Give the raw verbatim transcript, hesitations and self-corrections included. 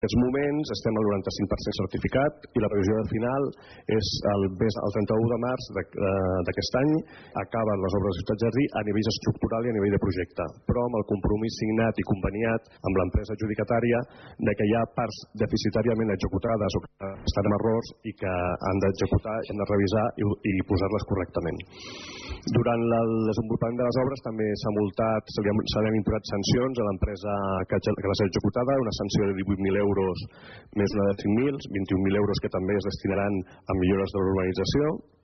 En aquests moments estem al noranta-cinc per cent certificat i la previsió de final és el, el trenta-u de març d'aquest any acaben les obres de Ciutat Jardí a nivell estructural i a nivell de projecte, però amb el compromís signat i conveniat amb l'empresa adjudicatària de que hi ha parts deficitàriament executades o que estan en errors i que han d'executar, hem de revisar i, i posar-les correctament. Durant el desenvolupament de les obres també s'ha multat, se li han imposat sancions a l'empresa que, que les ha executada, una sanció de divuit mil euros més una de cinc mil, vint-i-un mil euros que també es destinaran a millores de l'urbanització.